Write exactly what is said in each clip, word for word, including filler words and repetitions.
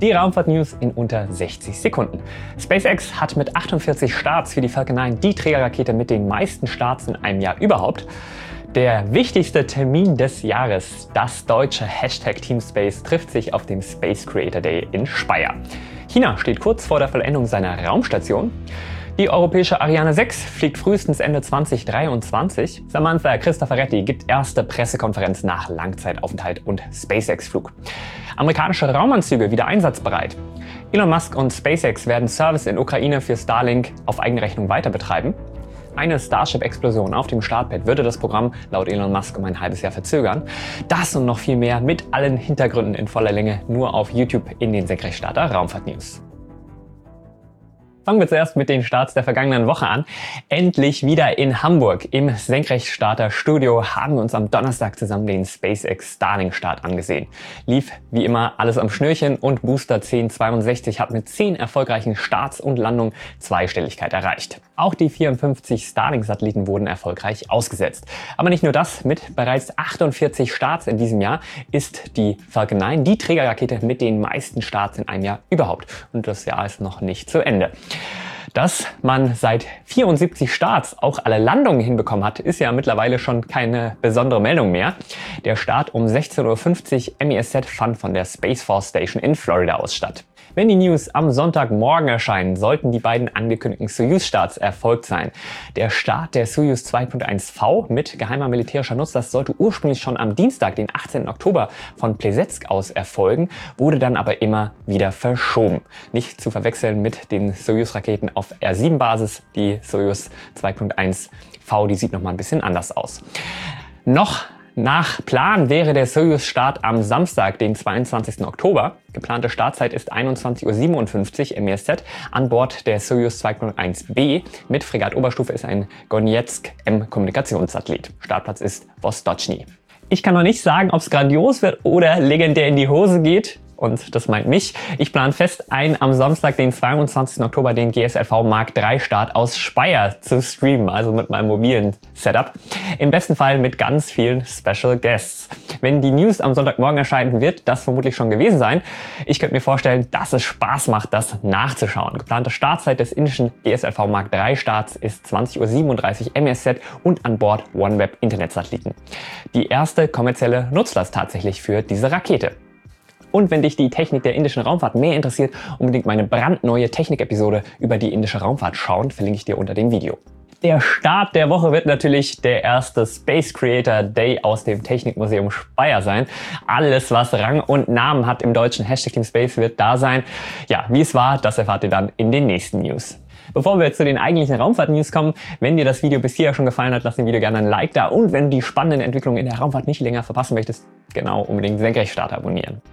Die Raumfahrt-News in unter sechzig Sekunden. SpaceX hat mit achtundvierzig Starts für die Falcon neun die Trägerrakete mit den meisten Starts in einem Jahr überhaupt. Der wichtigste Termin des Jahres, das deutsche Hashtag Teamspace, trifft sich auf dem Space Creator Day in Speyer. China steht kurz vor der Vollendung seiner Raumstation. Die europäische Ariane sechs fliegt frühestens Ende zweitausenddreiundzwanzig. Samantha Cristoforetti gibt erste Pressekonferenz nach Langzeitaufenthalt und SpaceX-Flug. Amerikanische Raumanzüge wieder einsatzbereit. Elon Musk und SpaceX werden Service in Ukraine für Starlink auf eigene Rechnung weiter betreiben. Eine Starship-Explosion auf dem Startpad würde das Programm laut Elon Musk um ein halbes Jahr verzögern. Das und noch viel mehr mit allen Hintergründen in voller Länge nur auf YouTube in den Senkrechtstarter Raumfahrt-News. Fangen wir zuerst mit den Starts der vergangenen Woche an. Endlich wieder in Hamburg im Senkrechtstarter-Studio haben wir uns am Donnerstag zusammen den SpaceX Starlink-Start angesehen. Lief wie immer alles am Schnürchen und Booster zehn zweiundsechzig hat mit zehn erfolgreichen Starts und Landungen Zweistelligkeit erreicht. Auch die vierundfünfzig Starlink-Satelliten wurden erfolgreich ausgesetzt. Aber nicht nur das, mit bereits achtundvierzig Starts in diesem Jahr ist die Falcon neun die Trägerrakete mit den meisten Starts in einem Jahr überhaupt. Und das Jahr ist noch nicht zu Ende. Dass man seit vierundsiebzig Starts auch alle Landungen hinbekommen hat, ist ja mittlerweile schon keine besondere Meldung mehr. Der Start um sechzehn Uhr fünfzig M E S Z fand von der Space Force Station in Florida aus statt. Wenn die News am Sonntagmorgen erscheinen, sollten die beiden angekündigten Soyuz-Starts erfolgt sein. Der Start der Soyuz zwei Punkt eins V mit geheimer militärischer Nutzlast sollte ursprünglich schon am Dienstag, den achtzehnten Oktober, von Plesetsk aus erfolgen, wurde dann aber immer wieder verschoben. Nicht zu verwechseln mit den Soyuz-Raketen auf R sieben Basis. Die Soyuz zwei Punkt eins V, die sieht noch mal ein bisschen anders aus. Noch Nach Plan wäre der Soyuz-Start am Samstag, den zweiundzwanzigsten Oktober. Geplante Startzeit ist einundzwanzig Uhr siebenundfünfzig M E S Z. An Bord der Soyuz zwei Punkt eins B mit Fregatt-Oberstufe ist ein Gonetsk M-Kommunikationssatellit. Startplatz ist Vostochny. Ich kann noch nicht sagen, ob es grandios wird oder legendär in die Hose geht. Und das meint mich. Ich plane fest ein, am Samstag, den zweiundzwanzigsten Oktober, den G S L V Mark drei Start aus Speyer zu streamen, also mit meinem mobilen Setup. Im besten Fall mit ganz vielen Special Guests. Wenn die News am Sonntagmorgen erscheinen, wird das vermutlich schon gewesen sein. Ich könnte mir vorstellen, dass es Spaß macht, das nachzuschauen. Geplante Startzeit des indischen G S L V Mark drei Starts ist zwanzig Uhr siebenunddreißig M E S Z und an Bord OneWeb Internetsatelliten. Die erste kommerzielle Nutzlast tatsächlich für diese Rakete. Und wenn dich die Technik der indischen Raumfahrt mehr interessiert, unbedingt meine brandneue Technik-Episode über die indische Raumfahrt schauen, verlinke ich dir unter dem Video. Der Start der Woche wird natürlich der erste Space Creator Day aus dem Technikmuseum Speyer sein. Alles, was Rang und Namen hat im deutschen Hashtag Team Space, wird da sein. Ja, wie es war, das erfahrt ihr dann in den nächsten News. Bevor wir jetzt zu den eigentlichen Raumfahrt-News kommen, wenn dir das Video bis hier schon gefallen hat, lass dem Video gerne ein Like da. Und wenn du die spannenden Entwicklungen in der Raumfahrt nicht länger verpassen möchtest, genau, unbedingt Senkrechtstarter abonnieren.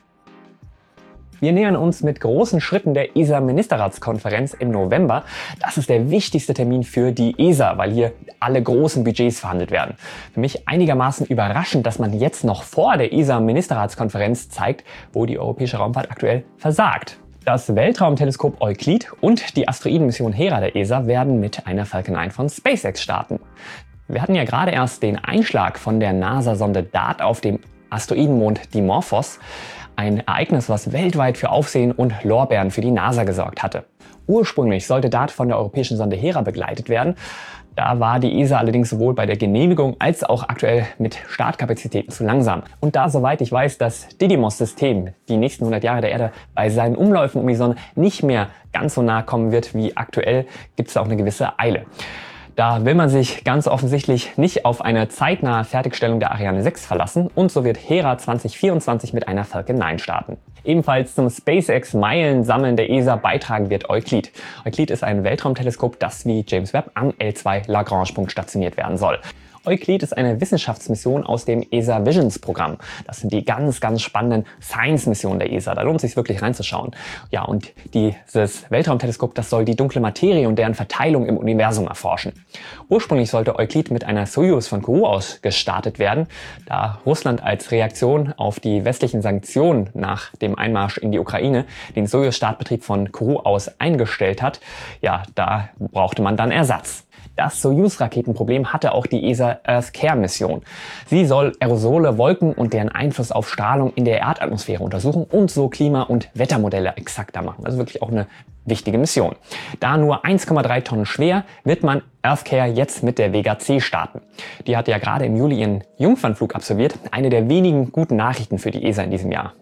Wir nähern uns mit großen Schritten der E S A-Ministerratskonferenz im November. Das ist der wichtigste Termin für die E S A, weil hier alle großen Budgets verhandelt werden. Für mich einigermaßen überraschend, dass man jetzt noch vor der E S A-Ministerratskonferenz zeigt, wo die europäische Raumfahrt aktuell versagt. Das Weltraumteleskop Euclid und die Asteroidenmission Hera der E S A werden mit einer Falcon neun von SpaceX starten. Wir hatten ja gerade erst den Einschlag von der NASA-Sonde DART auf dem Asteroidenmond Dimorphos. Ein Ereignis, was weltweit für Aufsehen und Lorbeeren für die NASA gesorgt hatte. Ursprünglich sollte DART von der europäischen Sonde Hera begleitet werden. Da war die E S A allerdings sowohl bei der Genehmigung als auch aktuell mit Startkapazitäten zu langsam. Und da, soweit ich weiß, das Didymos-System die nächsten hundert Jahre der Erde bei seinen Umläufen um die Sonne nicht mehr ganz so nah kommen wird wie aktuell, gibt es auch eine gewisse Eile. Da will man sich ganz offensichtlich nicht auf eine zeitnahe Fertigstellung der Ariane sechs verlassen und so wird Hera zwanzig vierundzwanzig mit einer Falcon neun starten. Ebenfalls zum SpaceX-Meilensammeln der E S A beitragen wird Euclid. Euclid ist ein Weltraumteleskop, das wie James Webb am L zwei Lagrange-Punkt stationiert werden soll. Euclid ist eine Wissenschaftsmission aus dem E S A Visions Programm. Das sind die ganz, ganz spannenden Science-Missionen der E S A. Da lohnt es sich wirklich reinzuschauen. Ja, und dieses Weltraumteleskop, das soll die dunkle Materie und deren Verteilung im Universum erforschen. Ursprünglich sollte Euclid mit einer Soyuz von Kourou aus gestartet werden. Da Russland als Reaktion auf die westlichen Sanktionen nach dem Einmarsch in die Ukraine den Soyuz-Startbetrieb von Kourou aus eingestellt hat, ja, da brauchte man dann Ersatz. Das Soyuz-Raketenproblem hatte auch die E S A EarthCare-Mission. Sie soll Aerosole, Wolken und deren Einfluss auf Strahlung in der Erdatmosphäre untersuchen und so Klima- und Wettermodelle exakter machen. Also wirklich auch eine wichtige Mission. Da nur eins Komma drei Tonnen schwer, wird man EarthCare jetzt mit der Vega C starten. Die hat ja gerade im Juli ihren Jungfernflug absolviert. Eine der wenigen guten Nachrichten für die E S A in diesem Jahr.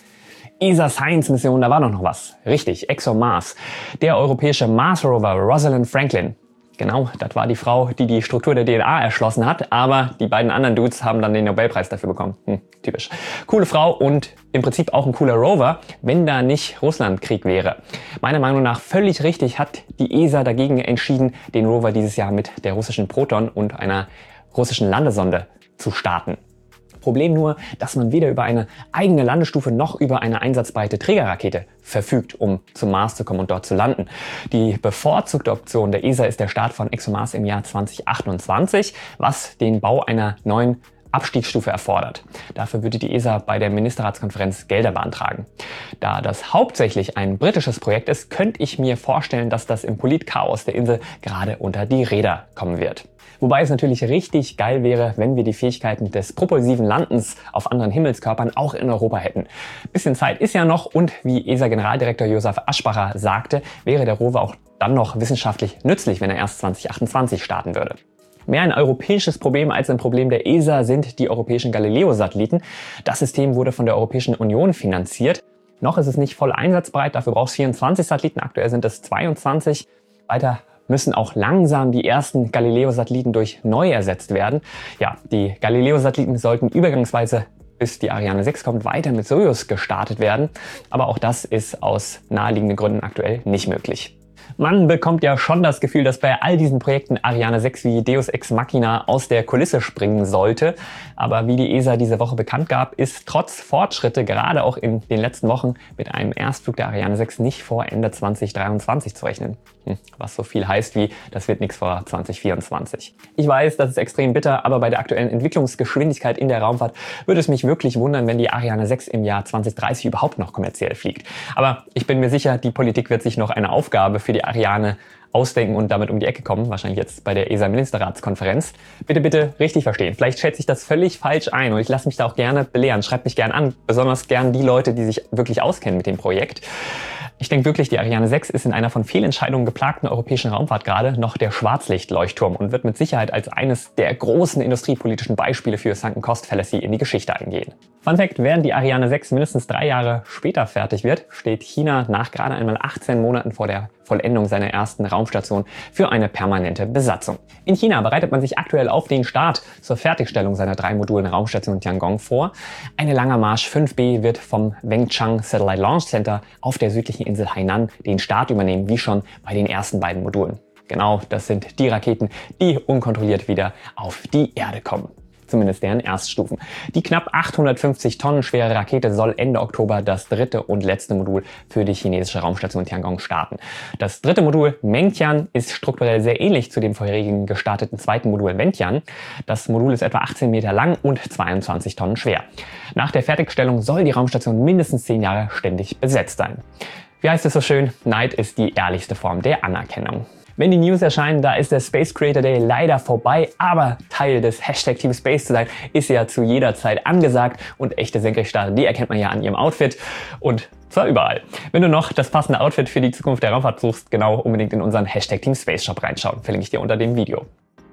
E S A Science Mission, da war doch noch was. Richtig, ExoMars. Der europäische Mars Rover Rosalind Franklin. Genau, das war die Frau, die die Struktur der D N A erschlossen hat, aber die beiden anderen Dudes haben dann den Nobelpreis dafür bekommen. Hm, typisch. Coole Frau und im Prinzip auch ein cooler Rover, wenn da nicht Russlandkrieg wäre. Meiner Meinung nach völlig richtig hat die E S A dagegen entschieden, den Rover dieses Jahr mit der russischen Proton und einer russischen Landesonde zu starten. Problem nur, dass man weder über eine eigene Landestufe noch über eine einsatzbereite Trägerrakete verfügt, um zum Mars zu kommen und dort zu landen. Die bevorzugte Option der E S A ist der Start von ExoMars im Jahr zweitausendachtundzwanzig, was den Bau einer neuen Abstiegsstufe erfordert. Dafür würde die E S A bei der Ministerratskonferenz Gelder beantragen. Da das hauptsächlich ein britisches Projekt ist, könnte ich mir vorstellen, dass das im Politchaos der Insel gerade unter die Räder kommen wird. Wobei es natürlich richtig geil wäre, wenn wir die Fähigkeiten des propulsiven Landens auf anderen Himmelskörpern auch in Europa hätten. Bisschen Zeit ist ja noch und wie E S A-Generaldirektor Josef Aschbacher sagte, wäre der Rover auch dann noch wissenschaftlich nützlich, wenn er erst zweitausendachtundzwanzig starten würde. Mehr ein europäisches Problem als ein Problem der E S A sind die europäischen Galileo-Satelliten. Das System wurde von der Europäischen Union finanziert. Noch ist es nicht voll einsatzbereit, dafür braucht es vierundzwanzig Satelliten, aktuell sind es zweiundzwanzig. Weiter müssen auch langsam die ersten Galileo-Satelliten durch neue ersetzt werden. Ja, die Galileo-Satelliten sollten übergangsweise, bis die Ariane sechs kommt, weiter mit Soyuz gestartet werden. Aber auch das ist aus naheliegenden Gründen aktuell nicht möglich. Man bekommt ja schon das Gefühl, dass bei all diesen Projekten Ariane sechs wie Deus Ex Machina aus der Kulisse springen sollte. Aber wie die E S A diese Woche bekannt gab, ist trotz Fortschritte gerade auch in den letzten Wochen mit einem Erstflug der Ariane sechs nicht vor Ende zweitausenddreiundzwanzig zu rechnen. Hm, was so viel heißt wie, das wird nichts vor zweitausendvierundzwanzig. Ich weiß, das ist extrem bitter, aber bei der aktuellen Entwicklungsgeschwindigkeit in der Raumfahrt würde es mich wirklich wundern, wenn die Ariane sechs im Jahr zweitausenddreißig überhaupt noch kommerziell fliegt. Aber ich bin mir sicher, die Politik wird sich noch eine Aufgabe für die Ariane ausdenken und damit um die Ecke kommen, wahrscheinlich jetzt bei der E S A-Ministerratskonferenz. Bitte, bitte richtig verstehen. Vielleicht schätze ich das völlig falsch ein und ich lasse mich da auch gerne belehren. Schreibt mich gerne an, besonders gern die Leute, die sich wirklich auskennen mit dem Projekt. Ich denke wirklich, die Ariane sechs ist in einer von Fehlentscheidungen geplagten europäischen Raumfahrt gerade noch der Schwarzlichtleuchtturm und wird mit Sicherheit als eines der großen industriepolitischen Beispiele für Sunken Cost Fallacy in die Geschichte eingehen. Fun Fact: Während die Ariane sechs mindestens drei Jahre später fertig wird, steht China nach gerade einmal achtzehn Monaten vor der Vollendung seiner ersten Raumstation für eine permanente Besatzung. In China bereitet man sich aktuell auf den Start zur Fertigstellung seiner drei Modulen Raumstation Tiangong vor. Eine Langer Marsch fünf B wird vom Wenchang Satellite Launch Center auf der südlichen Insel Hainan den Start übernehmen, wie schon bei den ersten beiden Modulen. Genau, das sind die Raketen, die unkontrolliert wieder auf die Erde kommen. Zumindest deren Erststufen. Die knapp achthundertfünfzig Tonnen schwere Rakete soll Ende Oktober das dritte und letzte Modul für die chinesische Raumstation Tiangong starten. Das dritte Modul Mengtian ist strukturell sehr ähnlich zu dem vorherigen gestarteten zweiten Modul Wentian. Das Modul ist etwa achtzehn Meter lang und zweiundzwanzig Tonnen schwer. Nach der Fertigstellung soll die Raumstation mindestens zehn Jahre ständig besetzt sein. Wie heißt es so schön? Neid ist die ehrlichste Form der Anerkennung. Wenn die News erscheinen, da ist der Space Creator Day leider vorbei, aber Teil des Hashtag Team Space zu sein, ist ja zu jeder Zeit angesagt und echte Senkrechtstarter, die erkennt man ja an ihrem Outfit und zwar überall. Wenn du noch das passende Outfit für die Zukunft der Raumfahrt suchst, genau unbedingt in unseren Hashtag Team Space Shop reinschauen, verlinke ich dir unter dem Video.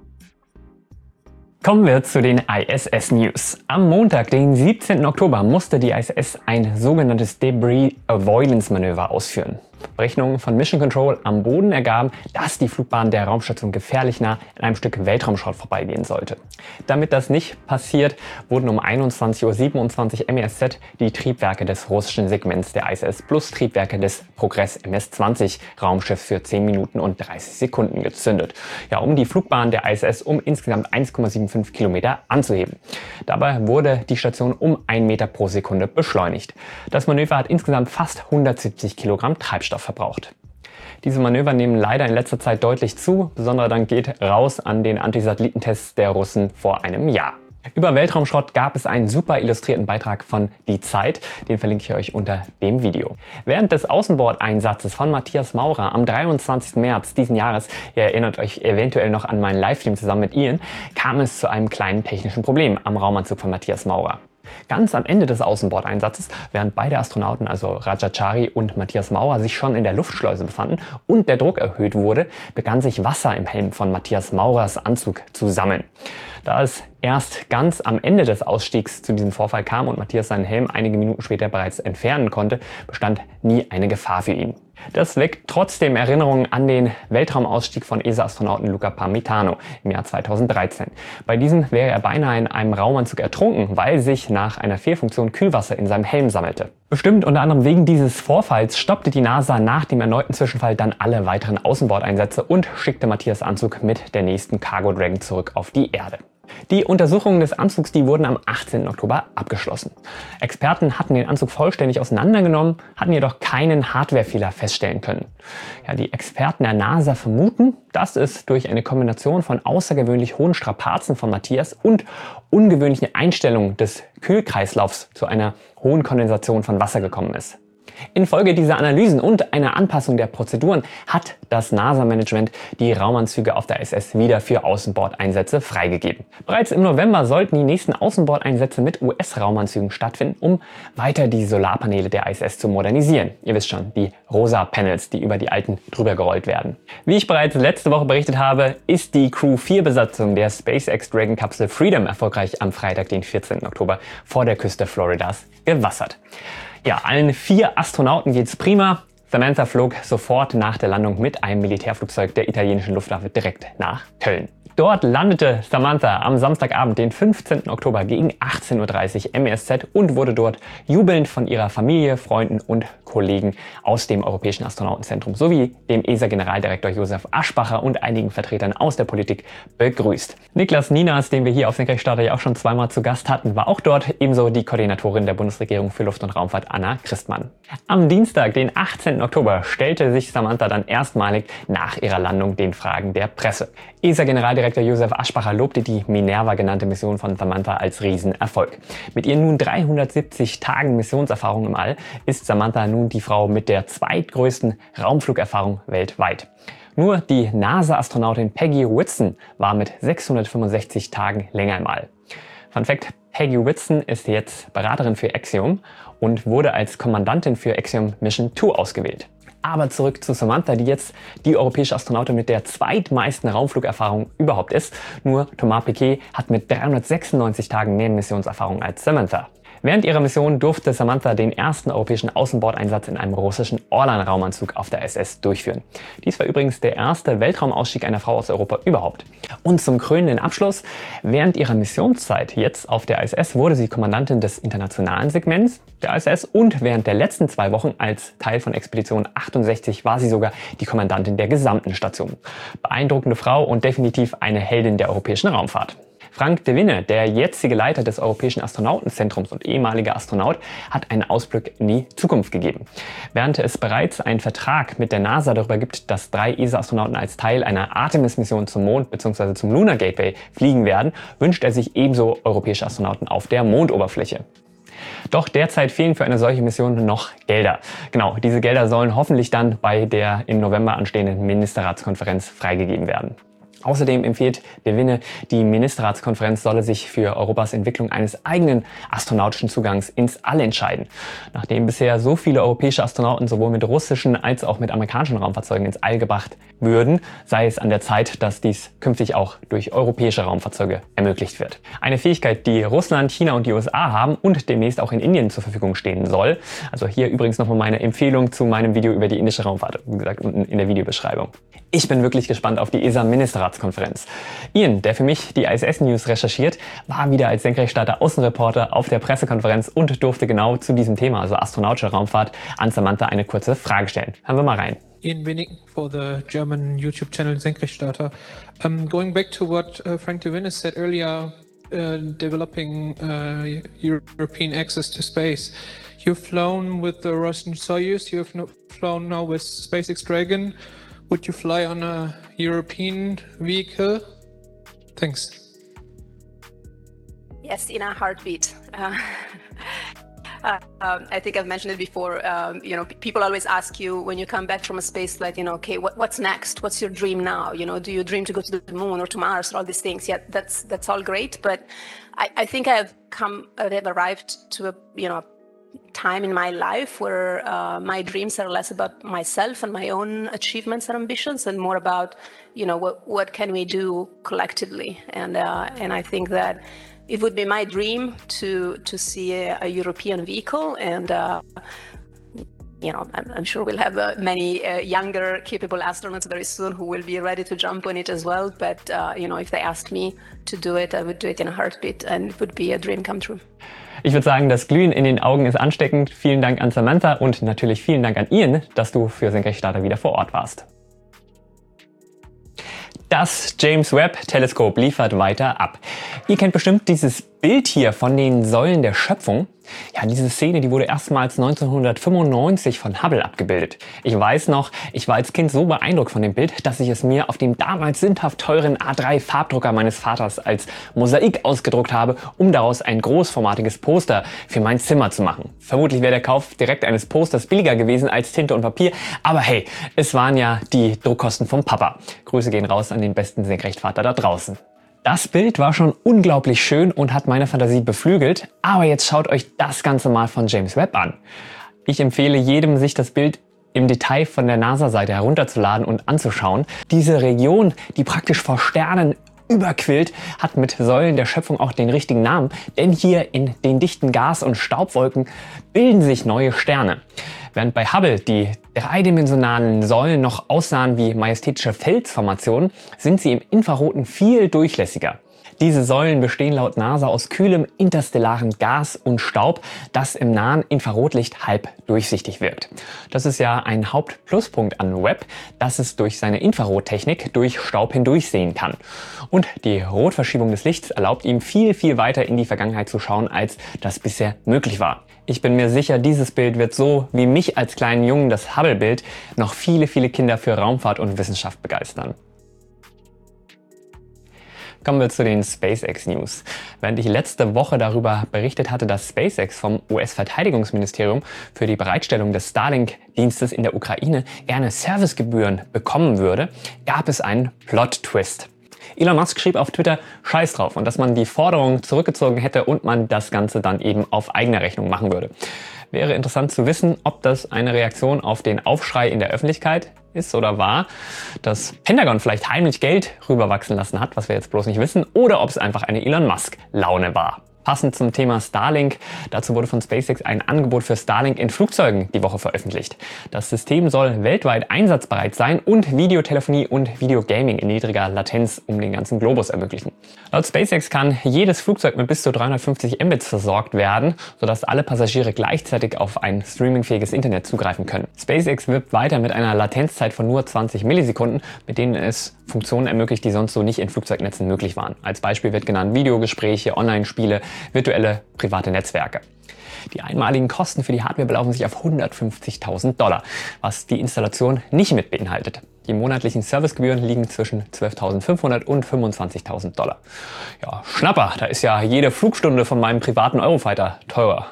Kommen wir zu den I S S News. Am Montag, den siebzehnten Oktober, musste die I S S ein sogenanntes Debris Avoidance Manöver ausführen. Berechnungen von Mission Control am Boden ergaben, dass die Flugbahn der Raumstation gefährlich nah an einem Stück Weltraumschrott vorbeigehen sollte. Damit das nicht passiert, wurden um einundzwanzig Uhr siebenundzwanzig M E S Z die Triebwerke des russischen Segments der I S S plus Triebwerke des Progress M S zwanzig Raumschiffs für zehn Minuten und dreißig Sekunden gezündet. Ja, um die Flugbahn der I S S um insgesamt eins Komma fünfundsiebzig Kilometer anzuheben. Dabei wurde die Station um einen Meter pro Sekunde beschleunigt. Das Manöver hat insgesamt fast hundertsiebzig Kilogramm Treibstoff verbraucht. Diese Manöver nehmen leider in letzter Zeit deutlich zu, besonderer Dank geht raus an den Antisatellitentests der Russen vor einem Jahr. Über Weltraumschrott gab es einen super illustrierten Beitrag von Die Zeit, den verlinke ich euch unter dem Video. Während des Außenbordeinsatzes von Matthias Maurer am dreiundzwanzigsten März diesen Jahres, ihr erinnert euch eventuell noch an meinen Livestream zusammen mit Ian, kam es zu einem kleinen technischen Problem am Raumanzug von Matthias Maurer. Ganz am Ende des Außenbordeinsatzes, während beide Astronauten, also Rajachari und Matthias Maurer, sich schon in der Luftschleuse befanden und der Druck erhöht wurde, begann sich Wasser im Helm von Matthias Maurers Anzug zu sammeln. Da es erst ganz am Ende des Ausstiegs zu diesem Vorfall kam und Matthias seinen Helm einige Minuten später bereits entfernen konnte, bestand nie eine Gefahr für ihn. Das weckt trotzdem Erinnerungen an den Weltraumausstieg von E S A-Astronauten Luca Parmitano im Jahr zweitausenddreizehn. Bei diesem wäre er beinahe in einem Raumanzug ertrunken, weil sich nach einer Fehlfunktion Kühlwasser in seinem Helm sammelte. Bestimmt unter anderem wegen dieses Vorfalls stoppte die NASA nach dem erneuten Zwischenfall dann alle weiteren Außenbordeinsätze und schickte Matthias Anzug mit der nächsten Cargo Dragon zurück auf die Erde. Die Untersuchungen des Anzugs, die wurden am achtzehnten Oktober abgeschlossen. Experten hatten den Anzug vollständig auseinandergenommen, hatten jedoch keinen Hardwarefehler feststellen können. Ja, die Experten der NASA vermuten, dass es durch eine Kombination von außergewöhnlich hohen Strapazen von Matthias und ungewöhnlichen Einstellungen des Kühlkreislaufs zu einer hohen Kondensation von Wasser gekommen ist. Infolge dieser Analysen und einer Anpassung der Prozeduren hat das NASA-Management die Raumanzüge auf der I S S wieder für Außenbordeinsätze freigegeben. Bereits im November sollten die nächsten Außenbordeinsätze mit U S-Raumanzügen stattfinden, um weiter die Solarpaneele der I S S zu modernisieren. Ihr wisst schon, die rosa Panels, die über die alten drüber gerollt werden. Wie ich bereits letzte Woche berichtet habe, ist die Crew vier Besatzung der SpaceX Dragon Kapsel Freedom erfolgreich am Freitag, den vierzehnten Oktober, vor der Küste Floridas gewassert. Ja, allen vier Astronauten geht's prima. Samantha flog sofort nach der Landung mit einem Militärflugzeug der italienischen Luftwaffe direkt nach Köln. Dort landete Samantha am Samstagabend, den fünfzehnten Oktober gegen achtzehn Uhr dreißig M E S Z und wurde dort jubelnd von ihrer Familie, Freunden und Kollegen aus dem Europäischen Astronautenzentrum sowie dem E S A-Generaldirektor Josef Aschbacher und einigen Vertretern aus der Politik begrüßt. Niklas Ninas, den wir hier auf Senkrechtstarter ja auch schon zweimal zu Gast hatten, war auch dort, ebenso die Koordinatorin der Bundesregierung für Luft- und Raumfahrt Anna Christmann. Am Dienstag, den achtzehnten Oktober, stellte sich Samantha dann erstmalig nach ihrer Landung den Fragen der Presse. E S A-Generaldirektor Josef Aschbacher lobte die Minerva genannte Mission von Samantha als Riesenerfolg. Mit ihren nun dreihundertsiebzig Tagen Missionserfahrung im All ist Samantha nun die Frau mit der zweitgrößten Raumflugerfahrung weltweit. Nur die NASA-Astronautin Peggy Whitson war mit sechshundertfünfundsechzig Tagen länger im All. Fun Fact: Peggy Whitson ist jetzt Beraterin für Axiom und wurde als Kommandantin für Axiom Mission zwei ausgewählt. Aber zurück zu Samantha, die jetzt die europäische Astronautin mit der zweitmeisten Raumflugerfahrung überhaupt ist. Nur Thomas Pesquet hat mit dreihundertsechsundneunzig Tagen mehr Missionserfahrung als Samantha. Während ihrer Mission durfte Samantha den ersten europäischen Außenbordeinsatz in einem russischen Orlan-Raumanzug auf der I S S durchführen. Dies war übrigens der erste Weltraumausstieg einer Frau aus Europa überhaupt. Und zum krönenden Abschluss: Während ihrer Missionszeit jetzt auf der I S S wurde sie Kommandantin des internationalen Segments der I S S und während der letzten zwei Wochen als Teil von Expedition achtundsechzig war sie sogar die Kommandantin der gesamten Station. Beeindruckende Frau und definitiv eine Heldin der europäischen Raumfahrt. Frank de Winne, der jetzige Leiter des Europäischen Astronautenzentrums und ehemaliger Astronaut, hat einen Ausblick in die Zukunft gegeben. Während es bereits einen Vertrag mit der NASA darüber gibt, dass drei E S A-Astronauten als Teil einer Artemis-Mission zum Mond bzw. zum Lunar Gateway fliegen werden, wünscht er sich ebenso europäische Astronauten auf der Mondoberfläche. Doch derzeit fehlen für eine solche Mission noch Gelder. Genau, diese Gelder sollen hoffentlich dann bei der im November anstehenden Ministerratskonferenz freigegeben werden. Außerdem empfiehlt de Winne, die Ministerratskonferenz solle sich für Europas Entwicklung eines eigenen astronautischen Zugangs ins All entscheiden. Nachdem bisher so viele europäische Astronauten sowohl mit russischen als auch mit amerikanischen Raumfahrzeugen ins All gebracht würden, sei es an der Zeit, dass dies künftig auch durch europäische Raumfahrzeuge ermöglicht wird. Eine Fähigkeit, die Russland, China und die U S A haben und demnächst auch in Indien zur Verfügung stehen soll. Also hier übrigens nochmal meine Empfehlung zu meinem Video über die indische Raumfahrt, wie gesagt unten in der Videobeschreibung. Ich bin wirklich gespannt auf die E S A-Ministerratskonferenz. Ian, der für mich die I S S-News recherchiert, war wieder als Senkrechtstarter Außenreporter auf der Pressekonferenz und durfte genau zu diesem Thema, also astronautische Raumfahrt, an Samantha eine kurze Frage stellen. Hören wir mal rein. Ian Winning for the German YouTube channel Senkrechtstarter. Um, going back to what uh, Frank de Winne said earlier, uh, developing uh, European access to space. You've flown with the Russian Soyuz, you've no flown now with SpaceX Dragon. Would you fly on a European vehicle? Thanks. Yes, in a heartbeat. Uh, Uh, um, I think I've mentioned it before. Um, you know, people always ask you when you come back from a space flight, you know, okay, what, what's next? What's your dream now? You know, do you dream to go to the moon or to Mars or all these things? Yeah, that's that's all great. But I, I think I have come, I have arrived to a, you know, time in my life where uh, my dreams are less about myself and my own achievements and ambitions, and more about, you know, what what can we do collectively? And uh, and I think that it would be my dream to to see a, a European vehicle, and uh, you know, I'm, I'm sure we'll have uh, many uh, younger, capable astronauts very soon who will be ready to jump on it as well. But uh, you know, if they asked me to do it, I would do it in a heartbeat, and it would be a dream come true. Ich würde sagen, das Glühen in den Augen ist ansteckend. Vielen Dank an Samantha und natürlich vielen Dank an Ian, dass du für Senkrechtstarter wieder vor Ort warst. Das James Webb-Teleskop liefert weiter ab. Ihr kennt bestimmt dieses Bild hier von den Säulen der Schöpfung. Ja, diese Szene, die wurde erstmals neunzehnhundertfünfundneunzig von Hubble abgebildet. Ich weiß noch, ich war als Kind so beeindruckt von dem Bild, dass ich es mir auf dem damals sündhaft teuren A drei Farbdrucker meines Vaters als Mosaik ausgedruckt habe, um daraus ein großformatiges Poster für mein Zimmer zu machen. Vermutlich wäre der Kauf direkt eines Posters billiger gewesen als Tinte und Papier, aber hey, es waren ja die Druckkosten vom Papa. Grüße gehen raus an den besten Senkrechtvater da draußen. Das Bild war schon unglaublich schön und hat meine Fantasie beflügelt, aber jetzt schaut euch das Ganze mal von James Webb an. Ich empfehle jedem, sich das Bild im Detail von der NASA-Seite herunterzuladen und anzuschauen. Diese Region, die praktisch vor Sternen überquillt, hat mit Säulen der Schöpfung auch den richtigen Namen, denn hier in den dichten Gas- und Staubwolken bilden sich neue Sterne. Während bei Hubble die dreidimensionalen Säulen noch aussahen wie majestätische Felsformationen, sind sie im Infraroten viel durchlässiger. Diese Säulen bestehen laut NASA aus kühlem interstellaren Gas und Staub, das im nahen Infrarotlicht halb durchsichtig wirkt. Das ist ja ein Hauptpluspunkt an Webb, dass es durch seine Infrarottechnik durch Staub hindurchsehen kann. Und die Rotverschiebung des Lichts erlaubt ihm viel, viel weiter in die Vergangenheit zu schauen, als das bisher möglich war. Ich bin mir sicher, dieses Bild wird so wie mich als kleinen Jungen das Hubble-Bild noch viele, viele Kinder für Raumfahrt und Wissenschaft begeistern. Kommen wir zu den SpaceX-News. Während ich letzte Woche darüber berichtet hatte, dass SpaceX vom U S-Verteidigungsministerium für die Bereitstellung des Starlink-Dienstes in der Ukraine gerne Servicegebühren bekommen würde, gab es einen Plot-Twist. Elon Musk schrieb auf Twitter Scheiß drauf und dass man die Forderung zurückgezogen hätte und man das Ganze dann eben auf eigene Rechnung machen würde. Wäre interessant zu wissen, ob das eine Reaktion auf den Aufschrei in der Öffentlichkeit ist oder war, dass Pentagon vielleicht heimlich Geld rüberwachsen lassen hat, was wir jetzt bloß nicht wissen, oder ob es einfach eine Elon Musk-Laune war. Passend zum Thema Starlink, dazu wurde von SpaceX ein Angebot für Starlink in Flugzeugen die Woche veröffentlicht. Das System soll weltweit einsatzbereit sein und Videotelefonie und Videogaming in niedriger Latenz um den ganzen Globus ermöglichen. Laut SpaceX kann jedes Flugzeug mit bis zu dreihundertfünfzig Mbits versorgt werden, sodass alle Passagiere gleichzeitig auf ein streamingfähiges Internet zugreifen können. SpaceX wirbt weiter mit einer Latenzzeit von nur zwanzig Millisekunden, mit denen es Funktionen ermöglicht, die sonst so nicht in Flugzeugnetzen möglich waren. Als Beispiel wird genannt Videogespräche, Online-Spiele, virtuelle private Netzwerke. Die einmaligen Kosten für die Hardware belaufen sich auf hundertfünfzigtausend Dollar, was die Installation nicht mit beinhaltet. Die monatlichen Servicegebühren liegen zwischen zwölftausendfünfhundert und fünfundzwanzigtausend Dollar. Ja, Schnapper, da ist ja jede Flugstunde von meinem privaten Eurofighter teurer.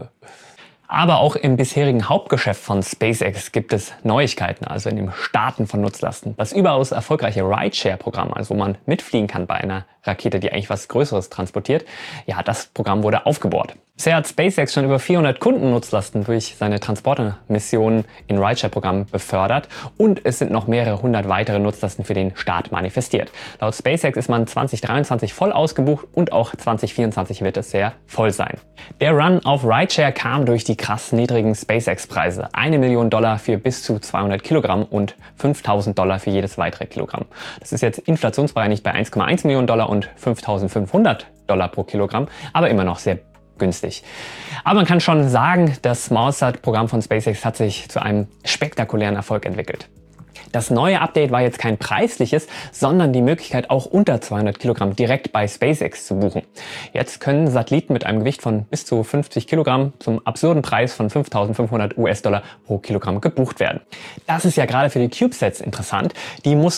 Aber auch im bisherigen Hauptgeschäft von SpaceX gibt es Neuigkeiten, also in dem Starten von Nutzlasten. Das überaus erfolgreiche Rideshare-Programm, also wo man mitfliegen kann bei einer Rakete, die eigentlich was Größeres transportiert, ja, das Programm wurde aufgebohrt. Bisher hat SpaceX schon über vierhundert Kundennutzlasten durch seine Transportermissionen in Rideshare-Programmen befördert und es sind noch mehrere hundert weitere Nutzlasten für den Start manifestiert. Laut SpaceX ist man zwanzig dreiundzwanzig voll ausgebucht und auch zwanzig vierundzwanzig wird es sehr voll sein. Der Run auf Rideshare kam durch die krass niedrigen SpaceX-Preise. Eine Million Dollar für bis zu zweihundert Kilogramm und fünftausend Dollar für jedes weitere Kilogramm. Das ist jetzt inflationsbereinigt bei eins Komma eins Millionen Dollar und fünftausendfünfhundert Dollar pro Kilogramm, aber immer noch sehr günstig. Aber man kann schon sagen, das SmallSat-Programm von SpaceX hat sich zu einem spektakulären Erfolg entwickelt. Das neue Update war jetzt kein preisliches, sondern die Möglichkeit, auch unter zweihundert Kilogramm direkt bei SpaceX zu buchen. Jetzt können Satelliten mit einem Gewicht von bis zu fünfzig Kilogramm zum absurden Preis von fünftausendfünfhundert US-Dollar pro Kilogramm gebucht werden. Das ist ja gerade für die CubeSats interessant. Die mussten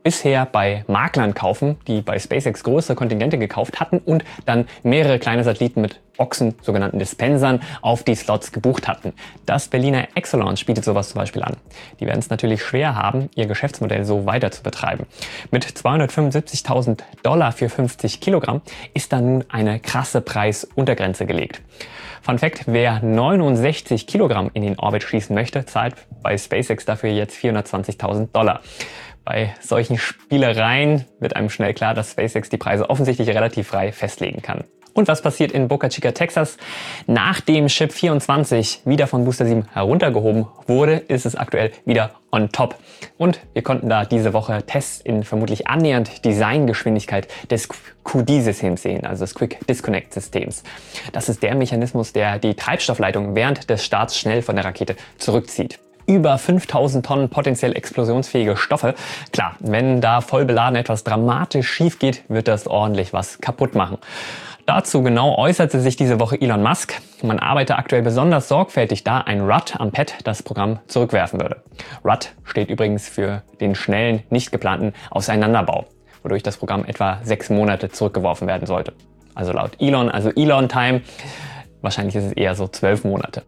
bisher bei Maklern kaufen, die bei SpaceX größere Kontingente gekauft hatten und dann mehrere kleine Satelliten mit Boxen, sogenannten Dispensern, auf die Slots gebucht hatten. Das Berliner Exolaunch bietet sowas zum Beispiel an. Die werden es natürlich schwer haben, ihr Geschäftsmodell so weiter zu betreiben. Mit zweihundertfünfundsiebzigtausend Dollar für fünfzig Kilogramm ist da nun eine krasse Preisuntergrenze gelegt. Fun Fact, wer neunundsechzig Kilogramm in den Orbit schießen möchte, zahlt bei SpaceX dafür jetzt vierhundertzwanzigtausend Dollar. Bei solchen Spielereien wird einem schnell klar, dass SpaceX die Preise offensichtlich relativ frei festlegen kann. Und was passiert in Boca Chica, Texas? Nachdem Ship vierundzwanzig wieder von Booster sieben heruntergehoben wurde, ist es aktuell wieder on top. Und wir konnten da diese Woche Tests in vermutlich annähernd Designgeschwindigkeit des Q D-Systems sehen, also des Quick Disconnect Systems. Das ist der Mechanismus, der die Treibstoffleitung während des Starts schnell von der Rakete zurückzieht. Über fünftausend Tonnen potenziell explosionsfähige Stoffe. Klar, wenn da voll beladen etwas dramatisch schief geht, wird das ordentlich was kaputt machen. Dazu genau äußerte sich diese Woche Elon Musk. Man arbeite aktuell besonders sorgfältig, da ein R U T am Pad das Programm zurückwerfen würde. R U T steht übrigens für den schnellen, nicht geplanten Auseinanderbau, wodurch das Programm etwa sechs Monate zurückgeworfen werden sollte. Also laut Elon, also Elon Time, wahrscheinlich ist es eher so zwölf Monate.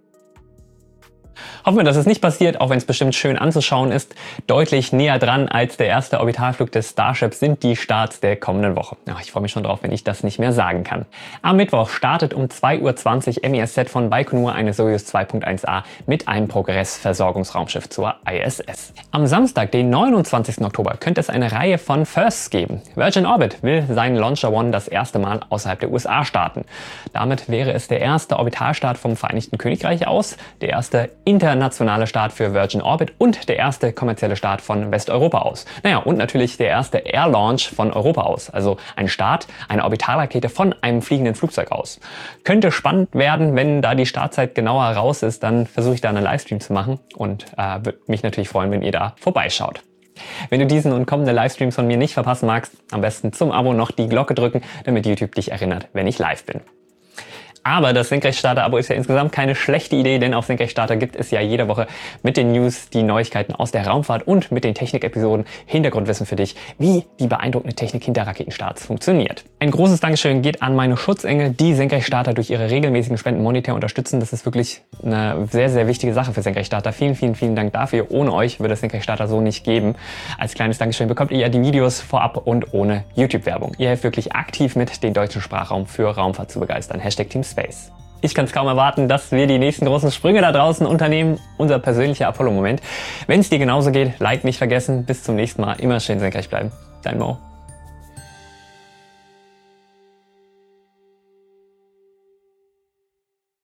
Hoffen wir, dass es nicht passiert, auch wenn es bestimmt schön anzuschauen ist. Deutlich näher dran als der erste Orbitalflug des Starship sind die Starts der kommenden Woche. Ja, ich freue mich schon drauf, wenn ich das nicht mehr sagen kann. Am Mittwoch startet um zwei Uhr zwanzig M E S Z von Baikonur eine Soyuz zwei Punkt eins A mit einem Progress-Versorgungsraumschiff zur I S S. Am Samstag, den neunundzwanzigsten Oktober, könnte es eine Reihe von Firsts geben. Virgin Orbit will seinen Launcher One das erste Mal außerhalb der U S A starten. Damit wäre es der erste Orbitalstart vom Vereinigten Königreich aus, der erste internationale Start für Virgin Orbit und der erste kommerzielle Start von Westeuropa aus. Naja, und natürlich der erste Air Launch von Europa aus. Also ein Start einer Orbitalrakete von einem fliegenden Flugzeug aus. Könnte spannend werden, wenn da die Startzeit genauer raus ist, dann versuche ich da einen Livestream zu machen und äh, würde mich natürlich freuen, wenn ihr da vorbeischaut. Wenn du diesen und kommende Livestreams von mir nicht verpassen magst, am besten zum Abo noch die Glocke drücken, damit YouTube dich erinnert, wenn ich live bin. Aber das Senkrechtstarter-Abo ist ja insgesamt keine schlechte Idee, denn auf Senkrechtstarter gibt es ja jede Woche mit den News die Neuigkeiten aus der Raumfahrt und mit den Technik-Episoden Hintergrundwissen für dich, wie die beeindruckende Technik hinter Raketenstarts funktioniert. Ein großes Dankeschön geht an meine Schutzengel, die Senkrechtstarter durch ihre regelmäßigen Spenden monetär unterstützen. Das ist wirklich eine sehr, sehr wichtige Sache für Senkrechtstarter. Vielen, vielen, vielen Dank dafür. Ohne euch würde es Senkrechtstarter so nicht geben. Als kleines Dankeschön bekommt ihr ja die Videos vorab und ohne YouTube-Werbung. Ihr helft wirklich aktiv mit, den deutschen Sprachraum für Raumfahrt zu begeistern. Hashtag Team Space. Ich kann es kaum erwarten, dass wir die nächsten großen Sprünge da draußen unternehmen. Unser persönlicher Apollo-Moment. Wenn es dir genauso geht, Like nicht vergessen. Bis zum nächsten Mal. Immer schön senkrecht bleiben. Dein Mo.